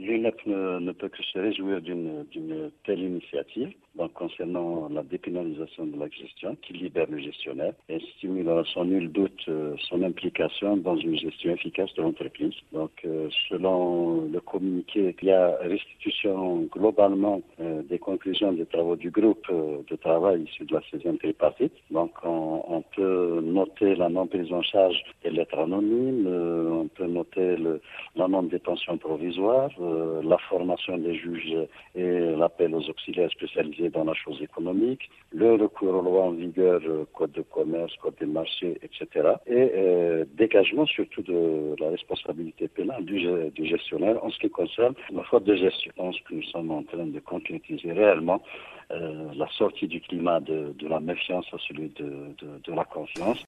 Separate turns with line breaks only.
L'UNEP ne peut que se réjouir d'une telle initiative, donc concernant la dépénalisation de la gestion qui libère le gestionnaire et stimule sans nul doute son implication dans une gestion efficace de l'entreprise. Donc selon le communiqué, il y a restitution globalement des conclusions des travaux du groupe de travail issu de la session tripartite. Donc on peut noter la non prise en charge des lettres anonymes, on peut noter la non-détention provisoire, la formation des juges et l'appel aux auxiliaires spécialisés dans la chose économique, le recours aux lois en vigueur, code de commerce, code des marchés, etc. Et dégagement surtout de la responsabilité pénale du gestionnaire en ce qui concerne la faute de gestion. Je pense que nous sommes en train de concrétiser réellement la sortie du climat de la méfiance à celui de la confiance.